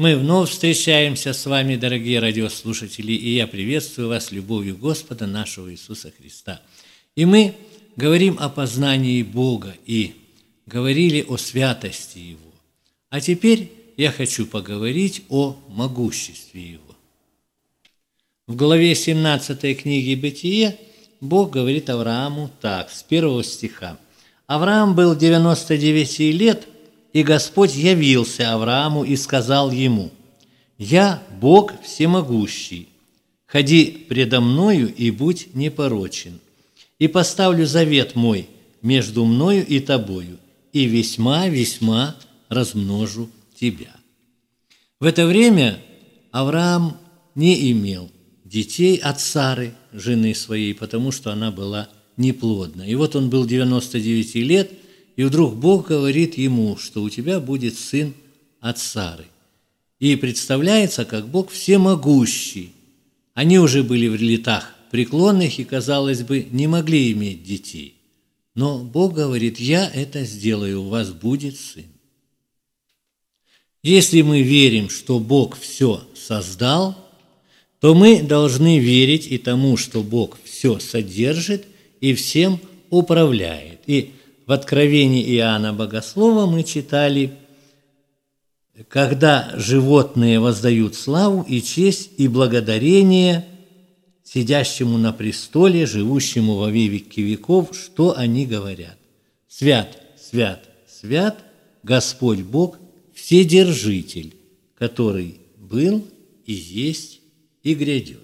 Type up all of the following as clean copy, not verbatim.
Мы вновь встречаемся с вами, дорогие радиослушатели, и я приветствую вас любовью Господа нашего Иисуса Христа. И мы говорим о познании Бога и говорили о святости Его. А теперь я хочу поговорить о могуществе Его. В главе 17 книги «Бытие» Бог говорит Аврааму так, с 1 стиха. «Авраам был 99 лет, и Господь явился Аврааму и сказал ему: „Я Бог всемогущий, ходи предо мною и будь непорочен, и поставлю завет мой между мною и тобою, и весьма размножу тебя“». В это время Авраам не имел детей от Сары, жены своей, потому что она была неплодна. И вот он был 99 лет, и вдруг Бог говорит ему, что у тебя будет сын от Сары. И представляется, как Бог всемогущий. Они уже были в летах преклонных и, казалось бы, не могли иметь детей. Но Бог говорит: «Я это сделаю, у вас будет сын». Если мы верим, что Бог все создал, то мы должны верить и тому, что Бог все содержит и всем управляет. И в Откровении Иоанна Богослова мы читали: «Когда животные воздают славу и честь и благодарение сидящему на престоле, живущему во веки веков, что они говорят? Свят, свят, свят Господь Бог, Вседержитель, который был и есть и грядет».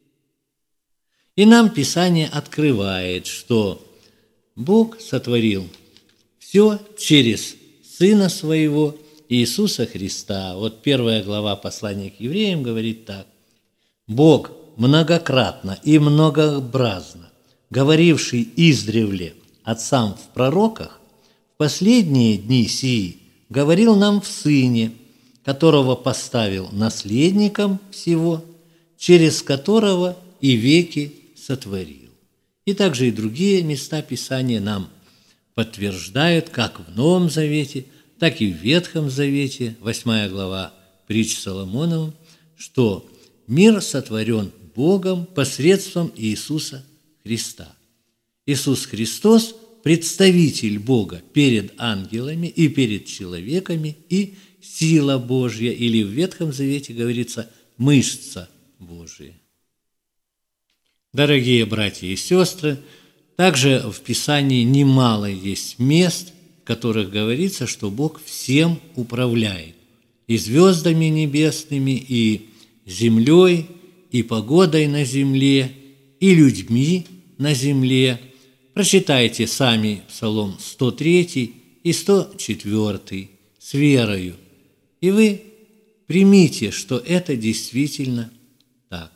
И нам Писание открывает, что Бог сотворил все через Сына Своего Иисуса Христа. Вот 1 глава послания к евреям говорит так: «Бог многократно и многообразно, говоривший издревле отцам в пророках, в последние дни сии говорил нам в Сыне, которого поставил наследником всего, через которого и веки сотворил». И также и другие места Писания нам подтверждают, как в Новом Завете, так и в Ветхом Завете, 8 глава притч Соломоновым, что мир сотворен Богом посредством Иисуса Христа. Иисус Христос – представитель Бога перед ангелами и перед человеками, и сила Божья, или в Ветхом Завете говорится «мышца Божия». Дорогие братья и сестры, также в Писании немало есть мест, в которых говорится, что Бог всем управляет, и звездами небесными, и землей, и погодой на земле, и людьми на земле. Прочитайте сами Псалом 103 и 104 с верою, и вы примите, что это действительно так.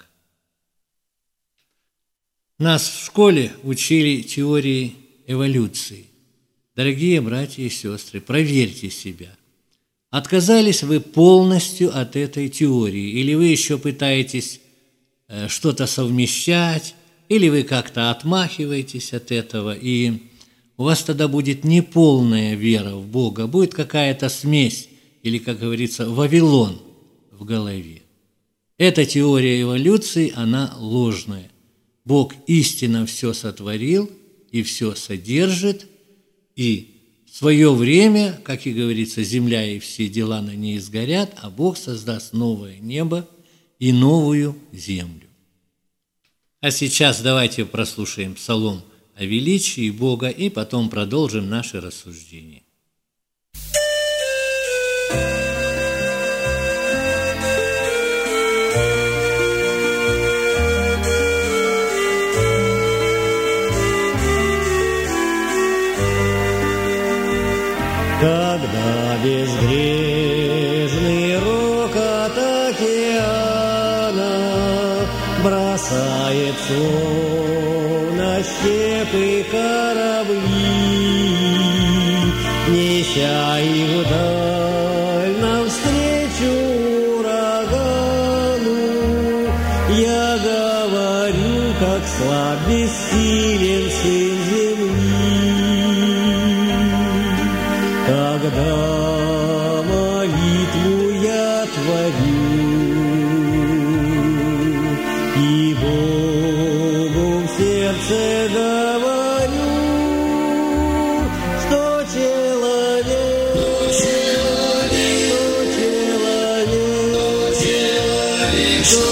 Нас в школе учили теории эволюции. Дорогие братья и сестры, проверьте себя. Отказались вы полностью от этой теории, или вы еще пытаетесь что-то совмещать, или вы как-то отмахиваетесь от этого, и у вас тогда будет неполная вера в Бога, будет какая-то смесь, или, как говорится, Вавилон в голове. Эта теория эволюции, она ложная. Бог истинно все сотворил и все содержит, и в свое время, как и говорится, земля и все дела на ней сгорят, а Бог создаст новое небо и новую землю. А сейчас давайте прослушаем псалом о величии Бога и потом продолжим наши рассуждения. Когда безбрежный рокот океана бросает словно щепы корабли, неся их вдаль навстречу урагану, я говорю, как слаб, бессилен сын земли. Когда молитву я творю, сердце говорю, что человек, что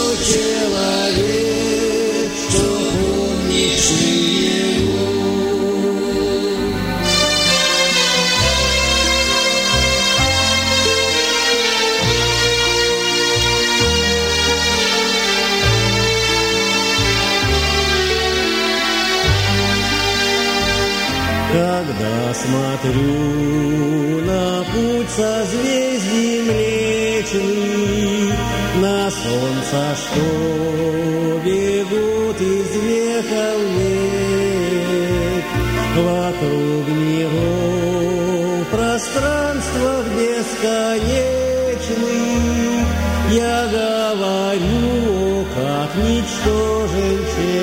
помнишь его. Когда смотрю на путь созвездий млечных, на солнце, что бегут из века в век, вокруг миров, пространствах бесконечных, я говорю, о, как ничтожен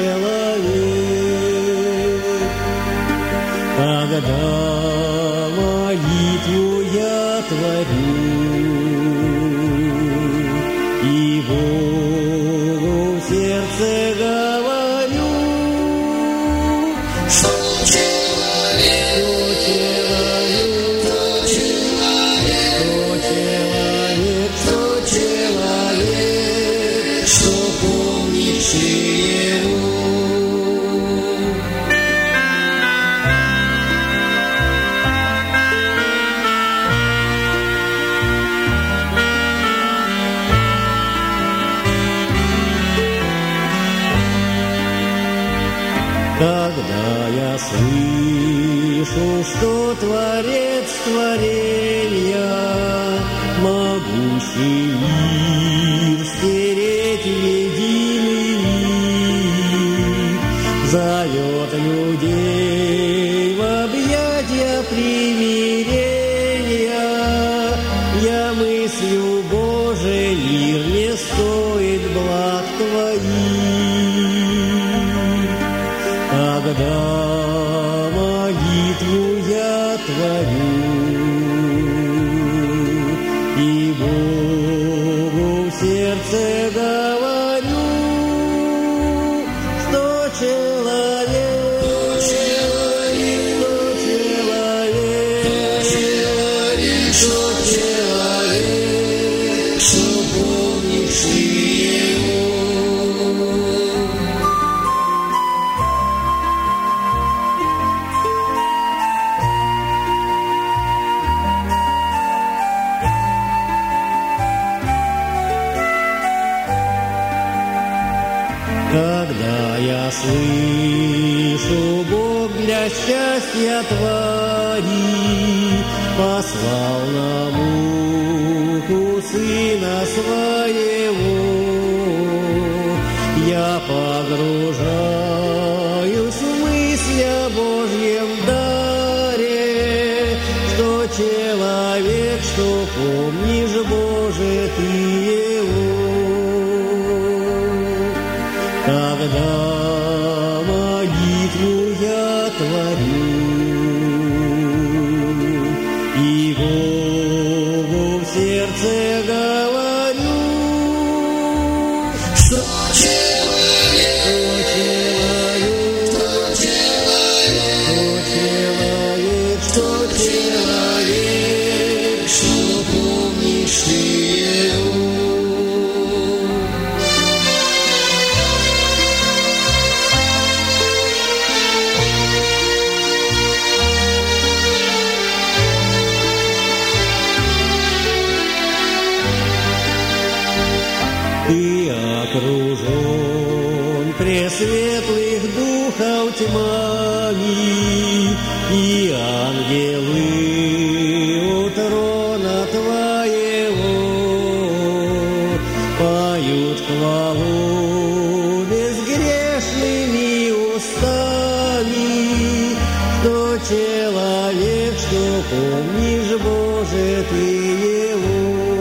человек. Когда молитву я творю и Богу в сердце говорю, что человек, что помнишь его. Когда я слышу, что Творец творенья, могущий мир стереть единый миг, зовет людей в объятья примирения, я мыслю, Боже, мир не стоит благ Твоих. Когда молитву я творю и Богу в сердце говорю, что человек, что помнишь его. Когда я слышу, Бог для счастья творит, послал на муку Сына Своего, я погружаюсь в мысль о Божьем даре, что человек, что помнишь, Боже, Ты его. Когда молитву я творю и Богу в сердце говорю, что человек, что помнишь его. Ты окружен пресветлых духов тьмами, и ангелы у трона Твоего поют хвалу безгрешными устами, что человек, что помнишь, Боже, Ты его.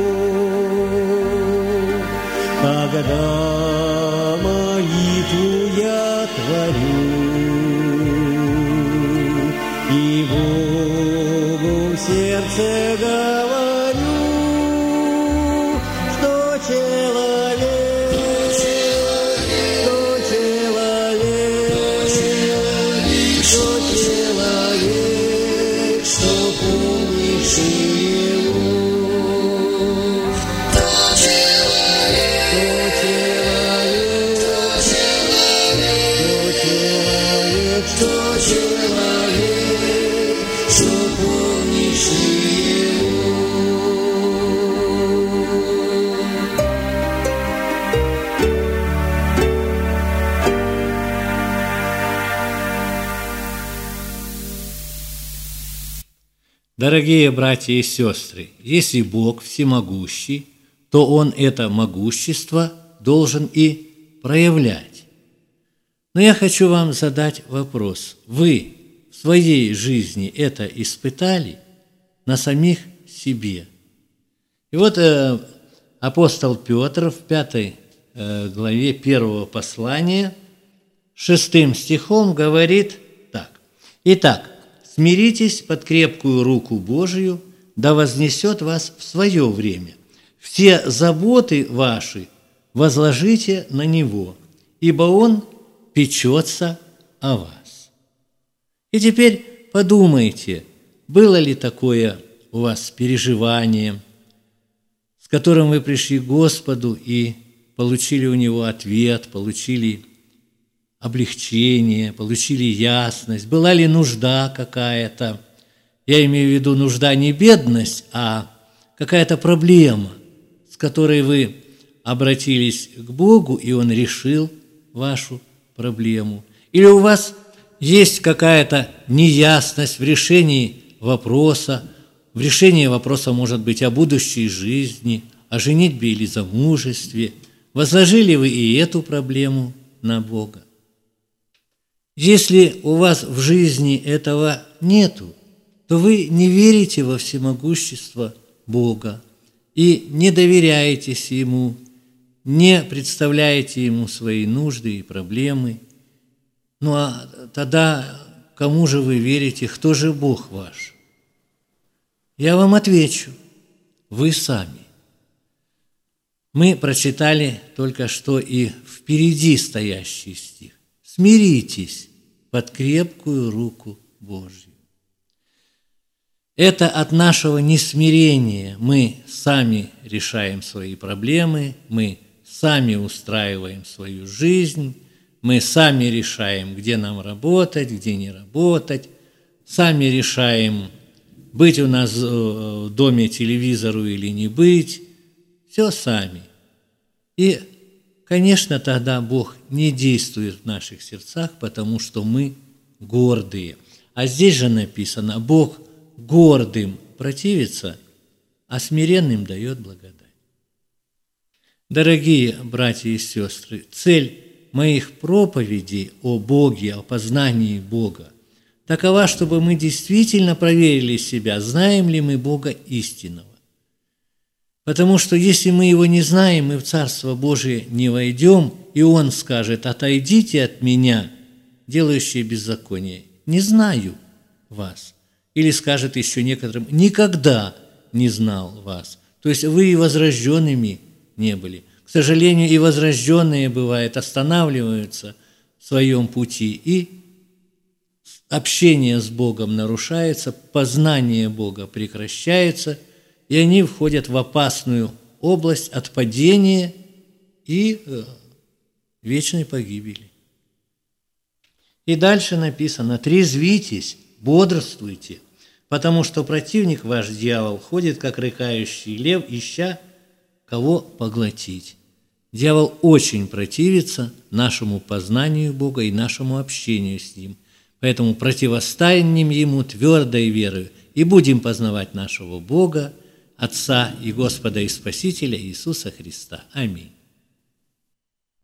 Когда молитву я творю и Богу в сердце говорю, что человек, Дорогие братья и сестры, если Бог всемогущий, то Он это могущество должен и проявлять. Но я хочу вам задать вопрос. Вы в своей жизни это испытали на самих себе? И вот апостол Петр в 5 главе 1 послания 6 стихом говорит так. «Итак, смиритесь под крепкую руку Божию, да вознесет вас в свое время. Все заботы ваши возложите на Него, ибо Он печется о вас». И теперь подумайте, было ли такое у вас переживание, с которым вы пришли к Господу и получили у Него ответ, получили облегчение, получили ясность, была ли нужда какая-то, я имею в виду нужда не бедность, а какая-то проблема, с которой вы обратились к Богу, и Он решил вашу проблему. Или у вас есть какая-то неясность в решении вопроса, может быть, о будущей жизни, о женитьбе или замужестве. Возложили вы и эту проблему на Бога? Если у вас в жизни этого нету, то вы не верите во всемогущество Бога и не доверяетесь Ему, не представляете Ему свои нужды и проблемы. Ну а тогда кому же вы верите, кто же Бог ваш? Я вам отвечу: вы сами. Мы прочитали только что и впереди стоящий стих. Смиритесь под крепкую руку Божью. Это от нашего несмирения мы сами решаем свои проблемы, мы сами устраиваем свою жизнь, мы сами решаем, где нам работать, где не работать, сами решаем, быть у нас в доме телевизору или не быть, все сами. И, конечно, тогда Бог не действует в наших сердцах, потому что мы гордые. А здесь же написано: Бог гордым противится, а смиренным дает благодать. Дорогие братья и сестры, цель моих проповедей о Боге, о познании Бога такова, чтобы мы действительно проверили себя, знаем ли мы Бога истинного. Потому что если мы Его не знаем, мы в Царство Божие не войдем, и Он скажет: «Отойдите от Меня, делающие беззаконие, не знаю вас». Или скажет еще некоторым: «Никогда не знал вас». То есть вы и возрожденными не были. К сожалению, и возрожденные, бывает, останавливаются в своем пути, и общение с Богом нарушается, познание Бога прекращается, и они входят в опасную область отпадения и вечной погибели. И дальше написано: «Трезвитесь, бодрствуйте, потому что противник ваш, дьявол, ходит, как рыкающий лев, ища кого поглотить». Дьявол очень противится нашему познанию Бога и нашему общению с Ним. Поэтому противостанем Ему твердой верою и будем познавать нашего Бога, Отца и Господа и Спасителя Иисуса Христа. Аминь.